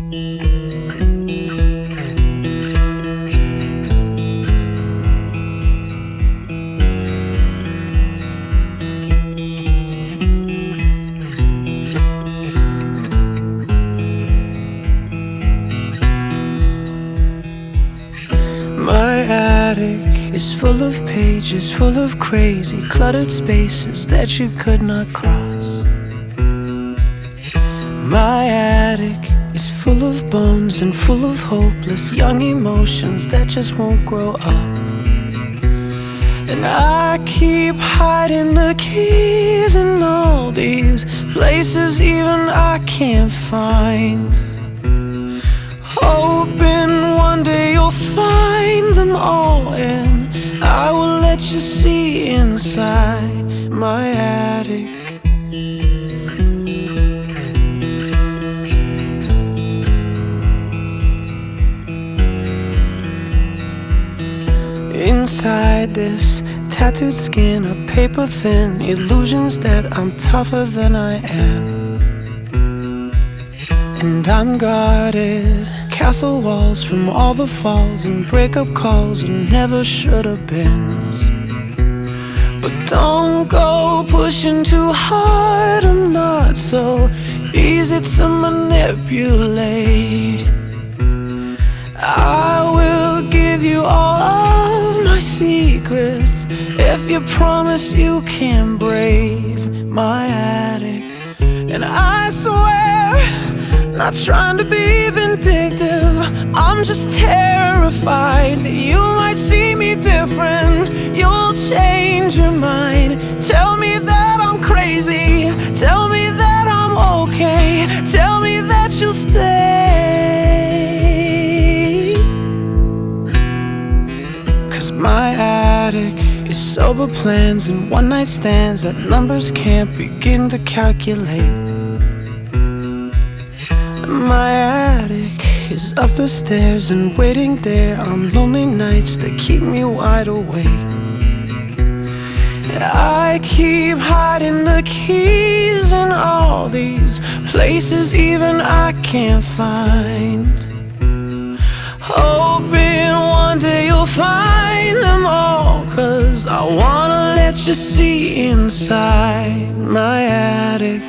My attic is full of pages, full of crazy, cluttered spaces that you could not cross. My attic is full of bones and full of hopeless young emotions that just won't grow up. And I keep hiding the keys in all these places even I can't find, hoping one day you'll find them all, and I will let you see inside my attic. Inside this tattooed skin are paper thin illusions that I'm tougher than I am. And I'm guarded, castle walls from all the falls and breakup calls and never should've beens. But don't go pushing too hard, I'm not so easy to manipulate. I will give you all of my secrets if you promise you can brave my attic. And I swear, not trying to be vindictive, I'm just terrified that you might see me different. You'll change your mind. Tell me that I'm crazy. Tell me that I'm okay. Tell me that you'll stay. 'Cause my attic is sober plans and one night stands that numbers can't begin to calculate. My attic is up the stairs and waiting there on lonely nights that keep me wide awake. I keep hiding the keys in all these places even I can't find, hoping one day you'll find them all, 'cause I wanna let you see inside my attic.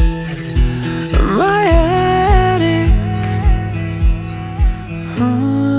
My attic.